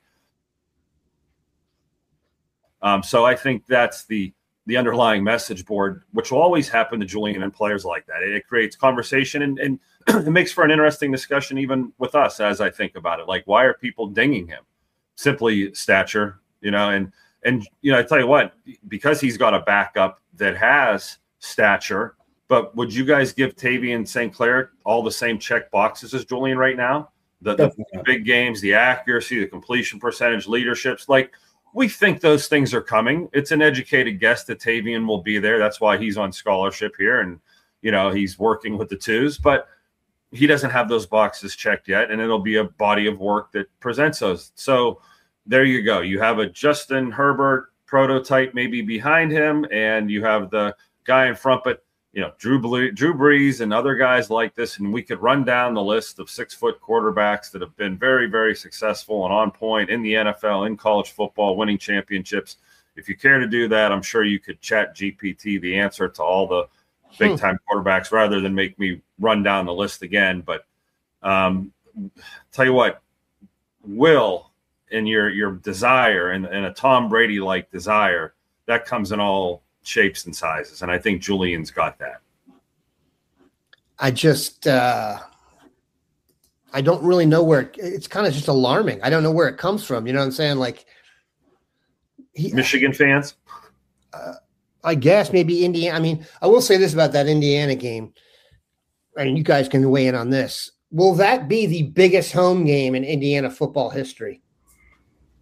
Um, so I think that's the the underlying message board, which will always happen to Julian and players like that. It, it creates conversation and, and it makes for an interesting discussion even with us as I think about it. Like, why are people dinging him? Simply stature, you know, and And, you know, I tell you what, because he's got a backup that has stature, but would you guys give Tavian Saint Clair all the same check boxes as Julian right now? The, the big games, the accuracy, the completion percentage, leaderships. Like, we think those things are coming. It's an educated guess that Tavian will be there. That's why he's on scholarship here. And, you know, he's working with the twos. But he doesn't have those boxes checked yet. And it'll be a body of work that presents those. So, there you go. You have a Justin Herbert prototype maybe behind him, and you have the guy in front. But, you know, Drew, Ble- Drew Brees and other guys like this, and we could run down the list of six-foot quarterbacks that have been very, very successful and on point in the N F L, in college football, winning championships. If you care to do that, I'm sure you could chat G P T the answer to all the big-time hmm. quarterbacks rather than make me run down the list again. But um, tell you what, Will – and your your desire and, and a Tom Brady-like desire, that comes in all shapes and sizes. And I think Julian's got that. I just uh, I don't really know where it, it's kind of just alarming. I don't know where it comes from. You know what I'm saying? Like he, Michigan fans? Uh, I guess maybe Indiana. I mean, I will say this about that Indiana game. I mean, you guys can weigh in on this. Will that be the biggest home game in Indiana football history?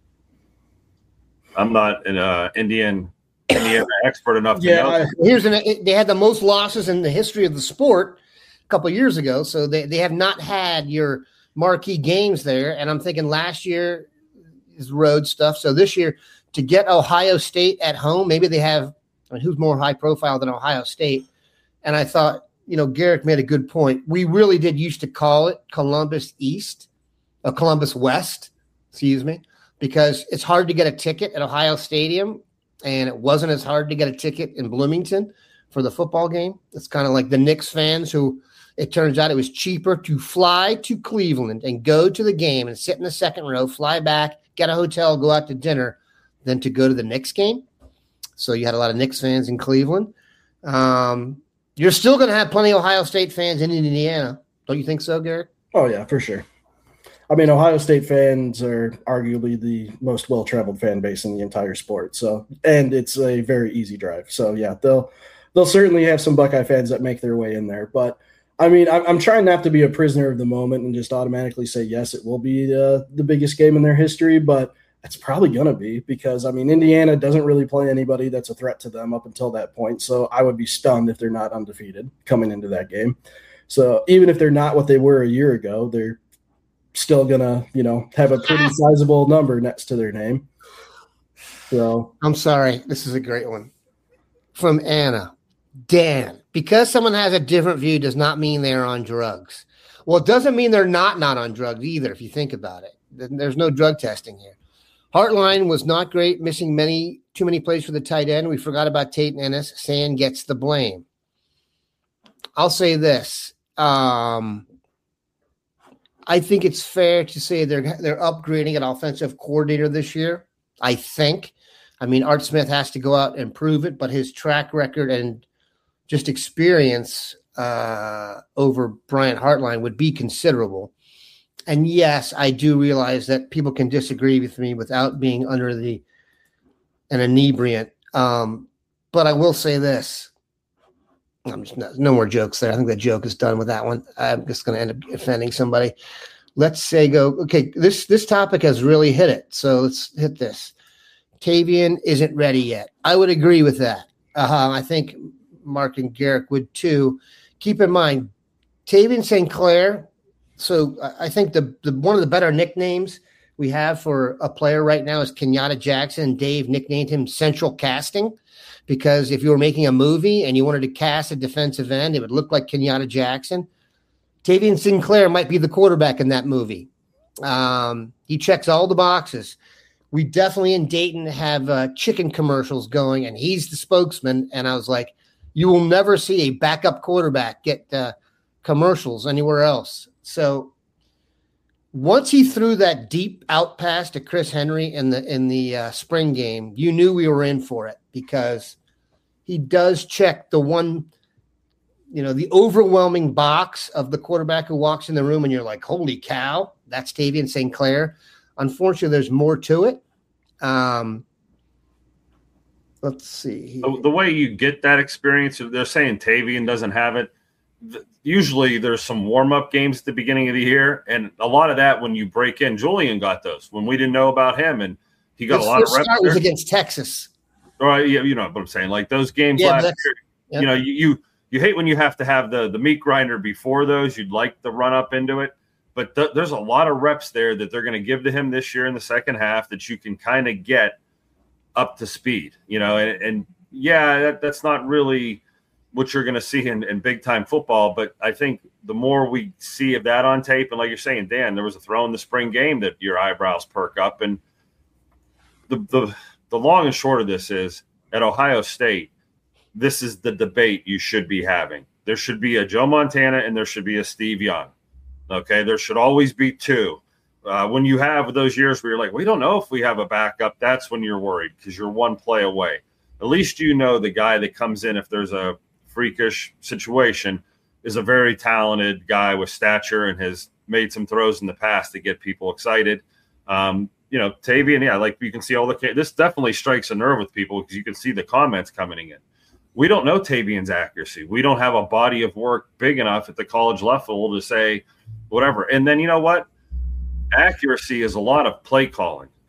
I'm not an uh, Indian Indiana expert enough to Yeah, know. I- Here's an they had the most losses in the history of the sport a couple of years ago, so they, they have not had your marquee games there. And I'm thinking last year is road stuff. So this year to get Ohio State at home, maybe they have. I mean, who's more high profile than Ohio State? And I thought, you know, Garrick made a good point. We really did used to call it Columbus East, or Columbus West, excuse me, because it's hard to get a ticket at Ohio Stadium. And it wasn't as hard to get a ticket in Bloomington for the football game. It's kind of like the Knicks fans who it turns out it was cheaper to fly to Cleveland and go to the game and sit in the second row, fly back, get a hotel, go out to dinner than to go to the Knicks game. So you had a lot of Knicks fans in Cleveland. Um, you're still going to have plenty of Ohio State fans in Indiana. Don't you think so, Garrett? Oh, yeah, for sure. I mean, Ohio State fans are arguably the most well-traveled fan base in the entire sport. So, and it's a very easy drive. So, yeah, they'll they'll certainly have some Buckeye fans that make their way in there. But, I mean, I'm, I'm trying not to be a prisoner of the moment and just automatically say, yes, it will be uh, the biggest game in their history. But it's probably going to be because, I mean, Indiana doesn't really play anybody that's a threat to them up until that point. So I would be stunned if they're not undefeated coming into that game. So even if they're not what they were a year ago, they're still gonna, you know, have a pretty sizable number next to their name. So I'm sorry. This is a great one. From Anna. Dan, because someone has a different view does not mean they're on drugs. Well, it doesn't mean they're not not on drugs either, if you think about it. There's no drug testing here. Hartline was not great, missing many too many plays for the tight end. We forgot about Tate and Ennis. Sand gets the blame. I'll say this. Um, I think it's fair to say they're they're upgrading an offensive coordinator this year. I think. I mean, Art Smith has to go out and prove it, but his track record and just experience uh, over Brian Hartline would be considerable. And yes, I do realize that people can disagree with me without being under the an inebriant. Um, but I will say this. I'm just not, no more jokes there. I think that joke is done with that one. I'm just going to end up offending somebody. Let's say go, okay, this, this topic has really hit it. So let's hit this. Tavian isn't ready yet. I would agree with that. Uh, I think Mark and Garrick would too. Keep in mind, Tavian Saint Clair. So I think the, the one of the better nicknames we have for a player right now is Kenyatta Jackson. Dave nicknamed him Central Casting. Because if you were making a movie and you wanted to cast a defensive end, it would look like Kenyatta Jackson. Tavian Sinclair might be the quarterback in that movie. Um, he checks all the boxes. We definitely in Dayton have uh, chicken commercials going, and he's the spokesman. And I was like, you will never see a backup quarterback get uh, commercials anywhere else. So once he threw that deep out pass to Chris Henry in the in the uh, spring game, you knew we were in for it because he does check the one, you know, the overwhelming box of the quarterback who walks in the room and you're like, holy cow, that's Tavian Saint Clair. Unfortunately, there's more to it. Um, let's see. The, the way you get that experience, they're saying Tavian doesn't have it. Usually there's some warm-up games at the beginning of the year, and a lot of that when you break in, Julian got those when we didn't know about him, and he got His a lot of first reps. start was against Texas. Right, yeah, you know what I'm saying. Like those games Yeah, last that's- year, yep. you know, you, you you hate when you have to have the the meat grinder before those. You'd like the run up into it, but th- there's a lot of reps there that they're going to give to him this year in the second half that you can kind of get up to speed. You know, and, and yeah, that, that's not really what you're going to see in, in big time football. But I think the more we see of that on tape, and like you're saying, Dan, there was a throw in the spring game that your eyebrows perk up. And the, the, the long and short of this is at Ohio State, this is the debate you should be having. There should be a Joe Montana and there should be a Steve Young. Okay. There should always be two. Uh, when you have those years where you're like, we don't know if we have a backup, that's when you're worried because you're one play away. At least you know the guy that comes in if there's a freakish situation is a very talented guy with stature and has made some throws in the past to get people excited. Um, you know, Tavian, yeah, like you can see all the – this definitely strikes a nerve with people because you can see the comments coming in. We don't know Tavian's accuracy. We don't have a body of work big enough at the college level to say whatever. And then you know what? Accuracy is a lot of play calling.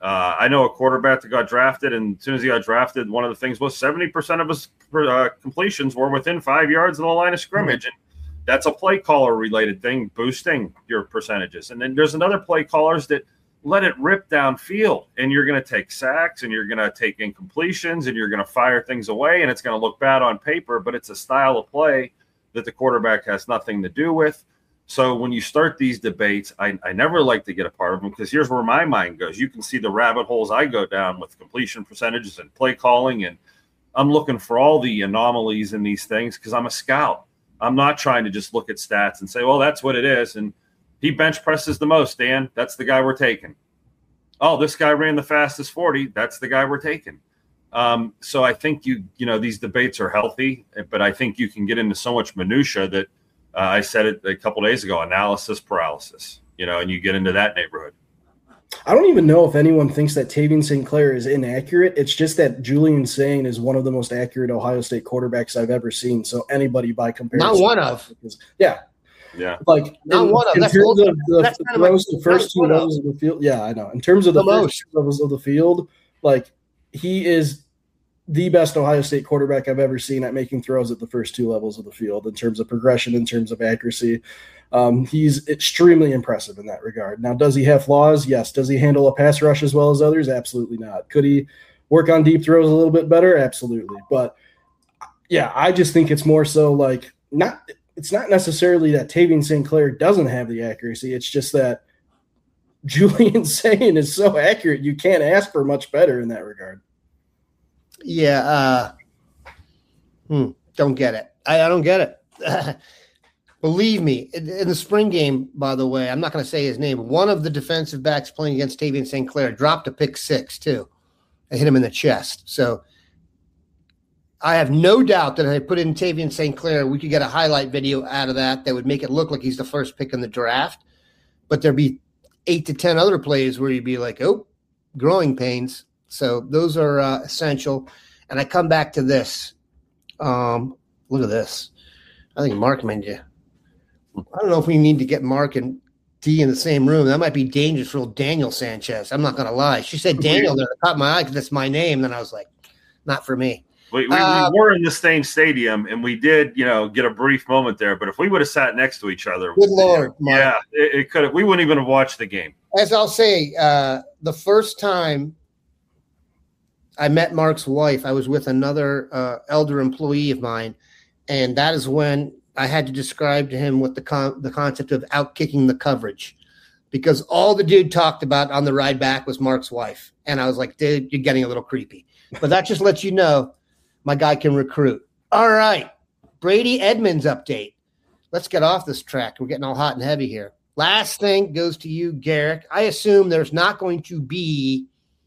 Uh, I know a quarterback that got drafted, and as soon as he got drafted, one of the things was seventy percent of his uh, completions were within five yards of the line of scrimmage. And that's a play caller related thing, boosting your percentages. And then there's another play callers that let it rip downfield, and you're going to take sacks, and you're going to take incompletions, and you're going to fire things away, and it's going to look bad on paper, but it's a style of play that the quarterback has nothing to do with. So when you start these debates, I, I never like to get a part of them, because here's where my mind goes. You can see the rabbit holes I go down with completion percentages and play calling, and I'm looking for all the anomalies in these things because I'm a scout. I'm not trying to just look at stats and say, well, that's what it is. And he bench presses the most, Dan. That's the guy we're taking. Oh, this guy ran the fastest forty. That's the guy we're taking. Um, so I think you, you know, these debates are healthy, but I think you can get into so much minutia that uh, I said it a couple days ago, analysis paralysis, you know, and you get into that neighborhood. I don't even know if anyone thinks that Tavian Saint Clair is inaccurate. It's just that Julian Sain is one of the most accurate Ohio State quarterbacks I've ever seen. So anybody by comparison. Not one of. Because, yeah. Yeah. Like, Not in, one of. in That's terms old, of the, that's the, kind of throws, my, the first two levels of the field. Yeah, I know. In terms of the, the first most. two levels of the field, like, he is the best Ohio State quarterback I've ever seen at making throws at the first two levels of the field in terms of progression, in terms of accuracy. Um, he's extremely impressive in that regard. Now, does he have flaws? Yes. Does he handle a pass rush as well as others? Absolutely not. Could he work on deep throws a little bit better? Absolutely. But, yeah, I just think it's more so like not – it's not necessarily that Tavian Saint Clair doesn't have the accuracy. It's just that Julian Sain is so accurate, you can't ask for much better in that regard. Yeah. Uh, hmm, don't get it. I, I don't get it. Believe me, in, in the spring game, by the way, I'm not going to say his name. One of the defensive backs playing against Tavian Saint Clair dropped a pick six, too. I hit him in the chest. So I have no doubt that if I put in Tavian Saint Clair, we could get a highlight video out of that that would make it look like he's the first pick in the draft. But there'd be eight to ten other plays where you'd be like, oh, growing pains. So those are uh, essential. And I come back to this. Um, look at this. I think Mark made you. I don't know if we need to get Mark and D in the same room. That might be dangerous for old Daniel Sanchez. I'm not going to lie. She said Daniel there. It caught my eye because that's my name. Then I was like, not for me. We, we, uh, we were in the same stadium, and we did, you know, get a brief moment there. But if we would have sat next to each other, good Lord, Mark. yeah, it, it could have. We wouldn't even have watched the game. As I'll say, uh, the first time I met Mark's wife, I was with another uh, elder employee of mine, and that is when I had to describe to him what the con- the concept of out-kicking the coverage, because all the dude talked about on the ride back was Mark's wife. And I was like, dude, you're getting a little creepy. But that just lets you know my guy can recruit. All right, Brady Edmonds update. Let's get off this track. We're getting all hot and heavy here. Last thing goes to you, Garrick. I assume there's not going to be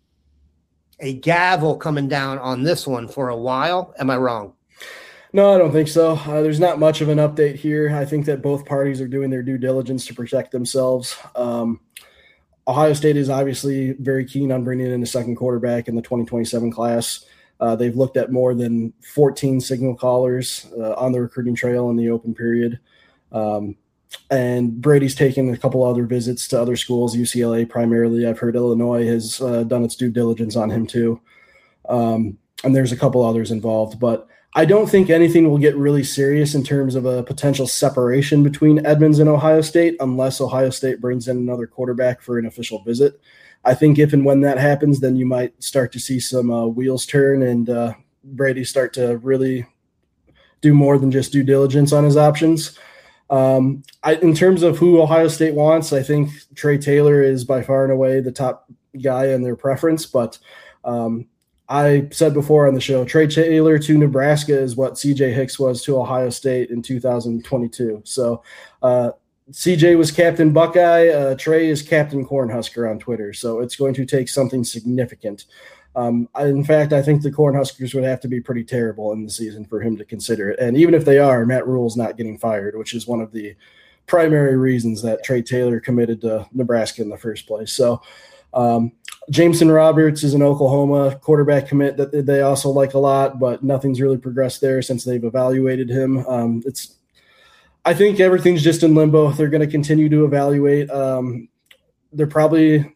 a gavel coming down on this one for a while. Am I wrong? No, I don't think so. Uh, there's not much of an update here. I think that both parties are doing their due diligence to protect themselves. Um, Ohio State is obviously very keen on bringing in a second quarterback in the twenty twenty-seven class. Uh, they've looked at more than fourteen signal callers uh, on the recruiting trail in the open period. Um, and Brady's taken a couple other visits to other schools, U C L A primarily. I've heard Illinois has uh, done its due diligence on him too. Um, and there's a couple others involved. But I don't think anything will get really serious in terms of a potential separation between Edmonds and Ohio State unless Ohio State brings in another quarterback for an official visit. I think if and when that happens, then you might start to see some uh, wheels turn and uh, Brady start to really do more than just due diligence on his options. Um, I, in terms of who Ohio State wants, I think Trey Taylor is by far and away the top guy in their preference. But um, I said before on the show, Trey Taylor to Nebraska is what C J Hicks was to Ohio State in two thousand twenty-two. So uh, C J was Captain Buckeye. Uh, Trey is Captain Cornhusker on Twitter. So it's going to take something significant. Um, I, in fact, I think the Cornhuskers would have to be pretty terrible in the season for him to consider it. And even if they are, Matt Rule's not getting fired, which is one of the primary reasons that Trey Taylor committed to Nebraska in the first place. So um, Jameson Roberts is an Oklahoma quarterback commit that they also like a lot, but nothing's really progressed there since they've evaluated him. Um, it's, I think everything's just in limbo. They're going to continue to evaluate. Um, they're probably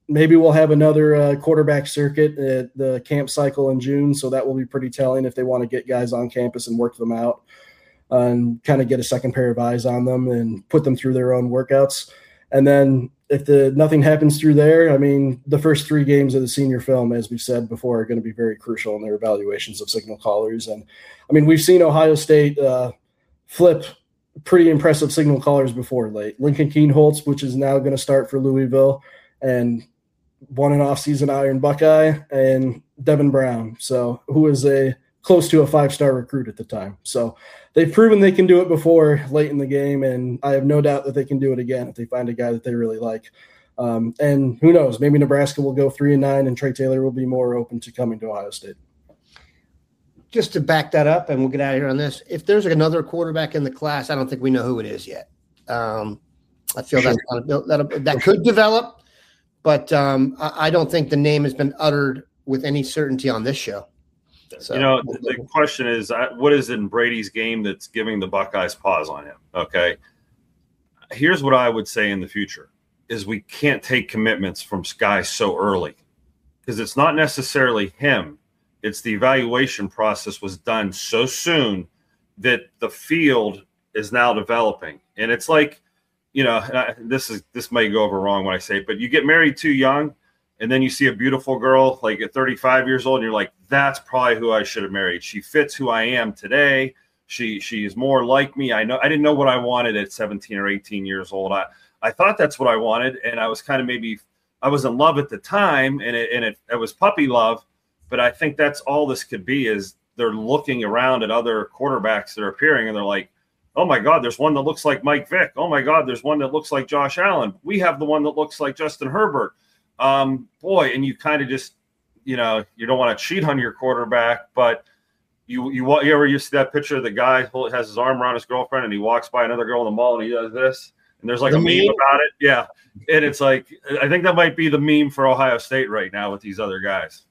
maybe we'll have another uh, quarterback circuit at the camp cycle in June, so that will be pretty telling if they want to get guys on campus and work them out uh, and kind of get a second pair of eyes on them and put them through their own workouts. And then if the nothing happens through there, I mean, the first three games of the senior film, as we've said before, are going to be very crucial in their evaluations of signal callers. And, I mean, we've seen Ohio State uh, flip pretty impressive signal callers before late. Lincoln Keenholz, which is now going to start for Louisville, and won an offseason Iron Buckeye, and Devin Brown, so who is a close to a five-star recruit at the time. So they've proven they can do it before late in the game, and I have no doubt that they can do it again if they find a guy that they really like. Um, and who knows, maybe Nebraska will go three and nine, and Trey Taylor will be more open to coming to Ohio State. Just to back that up, and we'll get out of here on this, if there's another quarterback in the class, I don't think we know who it is yet. Um, I feel sure. that that, that could develop, but um, I, I don't think the name has been uttered with any certainty on this show. So, you know, the, the question is, what is in Brady's game that's giving the Buckeyes pause on him? Okay. Here's what I would say in the future is we can't take commitments from guys so early because it's not necessarily him. It's the evaluation process was done so soon that the field is now developing. And it's like, you know, I, this is this may go over wrong when I say it, but you get married too young and then you see a beautiful girl like at thirty-five years old and you're like, that's probably who I should have married. She fits who I am today. She she's more like me. I know I didn't know what I wanted at seventeen or eighteen years old. I, I thought that's what I wanted. And I was kind of maybe I was in love at the time and it and it, it was puppy love. But I think that's all this could be is they're looking around at other quarterbacks that are appearing and they're like, oh, my God, there's one that looks like Mike Vick. Oh, my God, there's one that looks like Josh Allen. We have the one that looks like Justin Herbert. Um, boy, and you kind of just, you know, you don't want to cheat on your quarterback, but you you, you ever you see that picture of the guy who has his arm around his girlfriend and he walks by another girl in the mall and he does this? And there's like the a meme, meme about it. Yeah. And it's like I think that might be the meme for Ohio State right now with these other guys.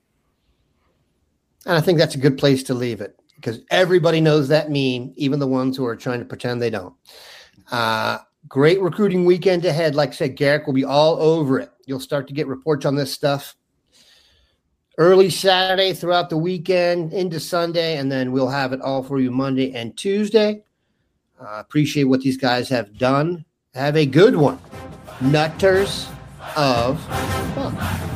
And I think that's a good place to leave it because everybody knows that meme, even the ones who are trying to pretend they don't. Uh, great recruiting weekend ahead. Like I said, Garrick will be all over it. You'll start to get reports on this stuff early Saturday throughout the weekend into Sunday, and then we'll have it all for you Monday and Tuesday. Uh, appreciate what these guys have done. Have a good one. Nutters of fun.